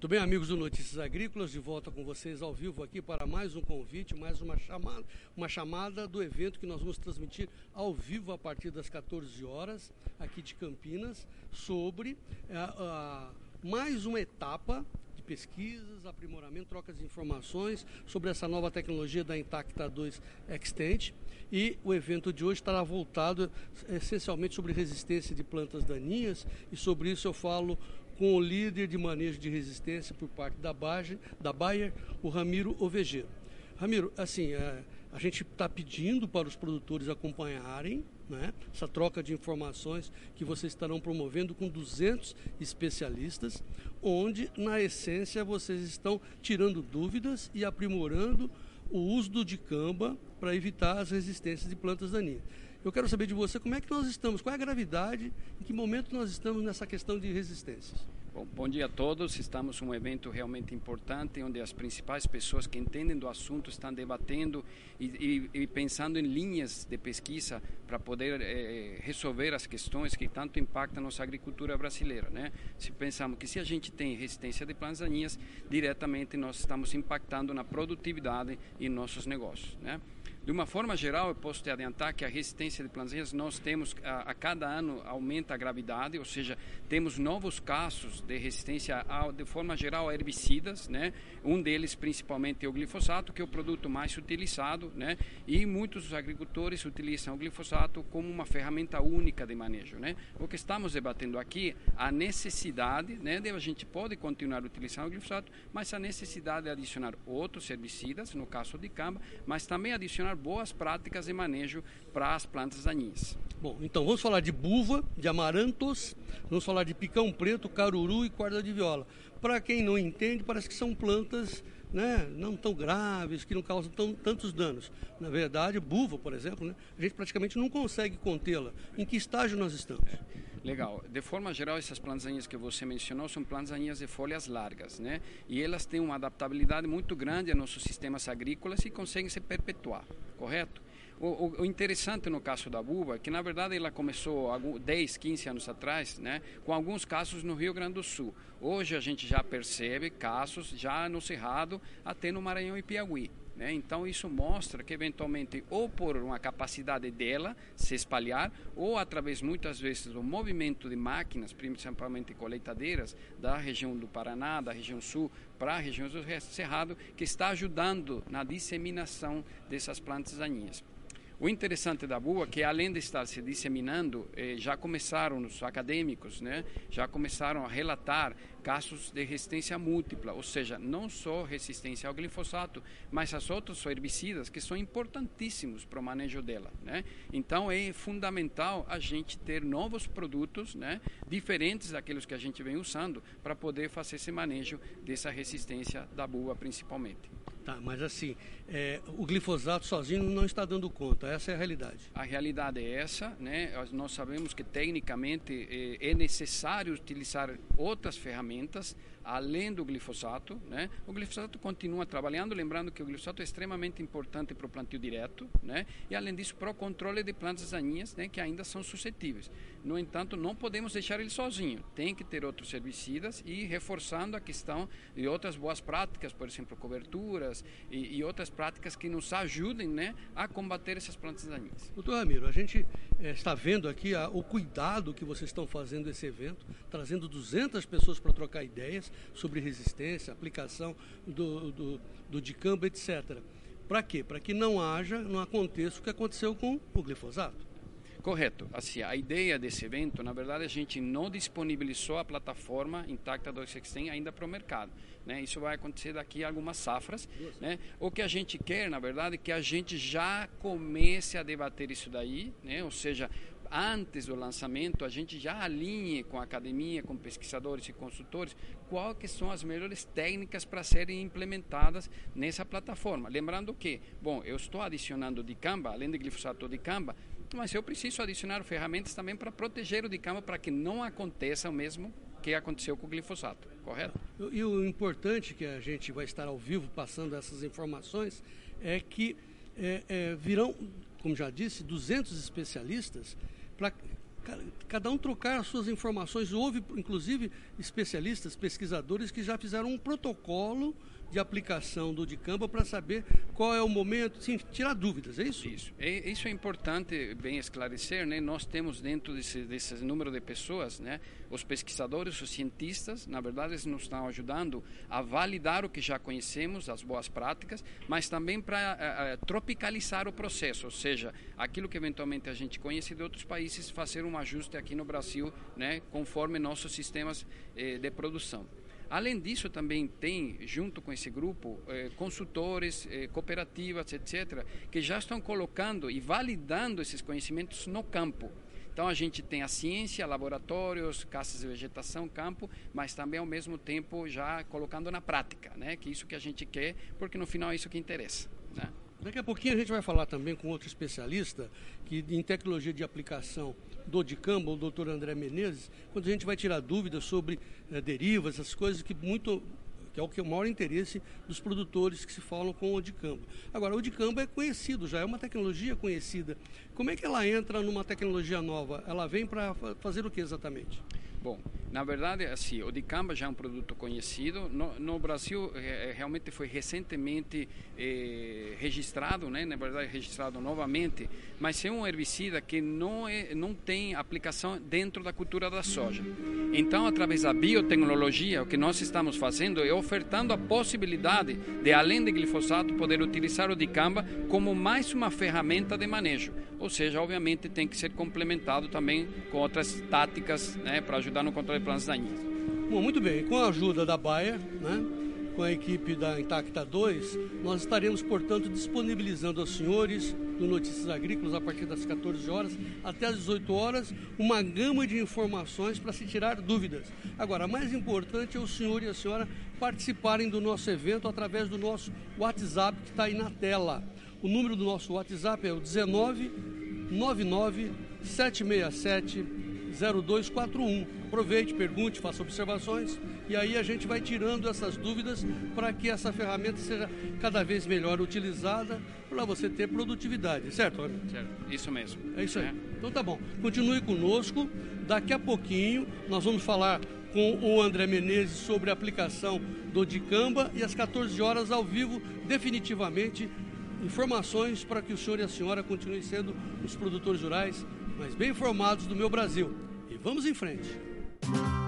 Muito bem, amigos do Notícias Agrícolas, de volta com vocês ao vivo aqui para mais um convite, mais uma chamada do evento que nós vamos transmitir ao vivo a partir das 14 horas, aqui de Campinas, sobre mais uma etapa de pesquisas, aprimoramento, trocas de informações sobre essa nova tecnologia da Intacta 2 Xtend. E o evento de hoje estará voltado essencialmente sobre resistência de plantas daninhas, e sobre isso eu falo com o líder de manejo de resistência por parte da Bayer, o Ramiro Ovejeiro. Ramiro, assim, a gente está pedindo para os produtores acompanharem, né, essa troca de informações que vocês estarão promovendo com 200 especialistas, onde, na essência, vocês estão tirando dúvidas e aprimorando o uso do dicamba para evitar as resistências de plantas daninhas. Eu quero saber de você como é que nós estamos, qual é a gravidade, em que momento nós estamos nessa questão de resistências. Bom dia a todos. Estamos em um evento realmente importante, onde as principais pessoas que entendem do assunto estão debatendo e pensando em linhas de pesquisa para poder resolver as questões que tanto impactam a nossa agricultura brasileira, né? Se pensamos que se a gente tem resistência de plantas daninhas, diretamente nós estamos impactando na produtividade e nossos negócios, né? De uma forma geral, eu posso te adiantar que a resistência de plantas daninhas nós temos, a cada ano aumenta a gravidade, ou seja, temos novos casos de resistência, de forma geral, a herbicidas, né? Um deles, principalmente, é o glifosato, que é o produto mais utilizado, né? E muitos agricultores utilizam o glifosato como uma ferramenta única de manejo, né? O que estamos debatendo aqui, a necessidade, né, de a gente pode continuar utilizando o glifosato, mas a necessidade de adicionar outros herbicidas, no caso de dicamba, mas também adicionar boas práticas de manejo para as plantas daninhas. Bom, então vamos falar de buva, de amarantos, vamos falar de picão preto, caruru e corda de viola. Para quem não entende, parece que são plantas, né, não tão graves, que não causam tantos danos. Na verdade, buva, por exemplo, né, a gente praticamente não consegue contê-la. Em que estágio nós estamos? Legal. De forma geral, essas plantas daninhas que você mencionou são plantas daninhas de folhas largas, né? E elas têm uma adaptabilidade muito grande a nossos sistemas agrícolas e conseguem se perpetuar, correto? O interessante no caso da buva é que, na verdade, ela começou 10, 15 anos atrás, né, com alguns casos no Rio Grande do Sul. Hoje a gente já percebe casos já no Cerrado, até no Maranhão e Piauí. Então isso mostra que eventualmente ou por uma capacidade dela se espalhar ou através muitas vezes do movimento de máquinas, principalmente colheitadeiras da região do Paraná, da região sul para a região do Cerrado, que está ajudando na disseminação dessas plantas daninhas. O interessante da buva é que, além de estar se disseminando, já começaram os acadêmicos, né, já começaram a relatar casos de resistência múltipla, ou seja, não só resistência ao glifosato, mas aos outros herbicidas que são importantíssimos para o manejo dela, né? Então é fundamental a gente ter novos produtos, né, diferentes daqueles que a gente vem usando para poder fazer esse manejo dessa resistência da buva principalmente. Tá, mas assim, o glifosato sozinho não está dando conta, essa é a realidade. A realidade é essa, né? Nós sabemos que tecnicamente é necessário utilizar outras ferramentas além do glifosato, né? O glifosato continua trabalhando, lembrando que o glifosato é extremamente importante para o plantio direto, né? E além disso para o controle de plantas daninhas, né, que ainda são suscetíveis. No entanto, não podemos deixar ele sozinho, tem que ter outros herbicidas e reforçando a questão de outras boas práticas, por exemplo, coberturas e outras práticas que nos ajudem, né, a combater essas plantas daninhas. Doutor Ramiro, a gente está vendo aqui o cuidado que vocês estão fazendo esse evento, trazendo 200 pessoas para trocar ideias sobre resistência, aplicação do dicamba, etc. Para quê? Para que não aconteça o que aconteceu com o glifosato. Correto. Assim, a ideia desse evento, na verdade, a gente não disponibilizou a plataforma Intacta 2 Xtend ainda para o mercado, né? Isso vai acontecer daqui a algumas safras, né? O que a gente quer, na verdade, é que a gente já comece a debater isso daí, né? Ou seja, antes do lançamento, a gente já alinhe com a academia, com pesquisadores e consultores, quais são as melhores técnicas para serem implementadas nessa plataforma. Lembrando que, bom, eu estou adicionando dicamba, além de glifosato dicamba, mas eu preciso adicionar ferramentas também para proteger o dicamba para que não aconteça o mesmo que aconteceu com o glifosato, correto? E o importante que a gente vai estar ao vivo passando essas informações é que virão, como já disse, 200 especialistas para cada um trocar as suas informações. Houve, inclusive, especialistas, pesquisadores que já fizeram um protocolo de aplicação do dicamba para saber qual é o momento, sim, tirar dúvidas, é isso? Isso é importante bem esclarecer, né? Nós temos dentro desse número de pessoas, né, os pesquisadores, os cientistas, na verdade eles nos estão ajudando a validar o que já conhecemos, as boas práticas, mas também para tropicalizar o processo, ou seja, aquilo que eventualmente a gente conhece de outros países, fazer um ajuste aqui no Brasil, né, conforme nossos sistemas de produção. Além disso, também tem, junto com esse grupo, consultores, cooperativas, etc., que já estão colocando e validando esses conhecimentos no campo. Então, a gente tem a ciência, laboratórios, casas de vegetação, campo, mas também, ao mesmo tempo, já colocando na prática, né? Que é isso que a gente quer, porque no final é isso que interessa, né? Daqui a pouquinho a gente vai falar também com outro especialista que em tecnologia de aplicação do dicamba, o doutor André Menezes, quando a gente vai tirar dúvidas sobre derivas, essas coisas que é o que é o maior interesse dos produtores que se falam com o dicamba. Agora, o dicamba é conhecido, já é uma tecnologia conhecida. Como é que ela entra numa tecnologia nova? Ela vem para fazer o que exatamente? Bom, na verdade, assim, o dicamba já é um produto conhecido. No Brasil, realmente foi recentemente registrado, né? Na verdade, registrado novamente, mas é um herbicida que não tem aplicação dentro da cultura da soja. Então, através da biotecnologia, o que nós estamos fazendo é ofertando a possibilidade de, além de glifosato, poder utilizar o dicamba como mais uma ferramenta de manejo. Ou seja, obviamente tem que ser complementado também com outras táticas, né, para ajudar no controle de plantas daninhas. Bom, muito bem. Com a ajuda da Bayer, né, com a equipe da Intacta 2, nós estaremos, portanto, disponibilizando aos senhores do Notícias Agrícolas a partir das 14 horas até as 18 horas uma gama de informações para se tirar dúvidas. Agora, mais importante é o senhor e a senhora participarem do nosso evento através do nosso WhatsApp que está aí na tela. O número do nosso WhatsApp é o 19-99-767-0241. Aproveite, pergunte, faça observações e aí a gente vai tirando essas dúvidas para que essa ferramenta seja cada vez melhor utilizada para você ter produtividade, certo, Ramiro? Certo, isso mesmo. É isso aí. Então tá bom. Continue conosco. Daqui a pouquinho nós vamos falar com o André Menezes sobre a aplicação do dicamba e às 14 horas ao vivo, definitivamente, informações para que o senhor e a senhora continuem sendo os produtores rurais mais bem informados do meu Brasil. E vamos em frente.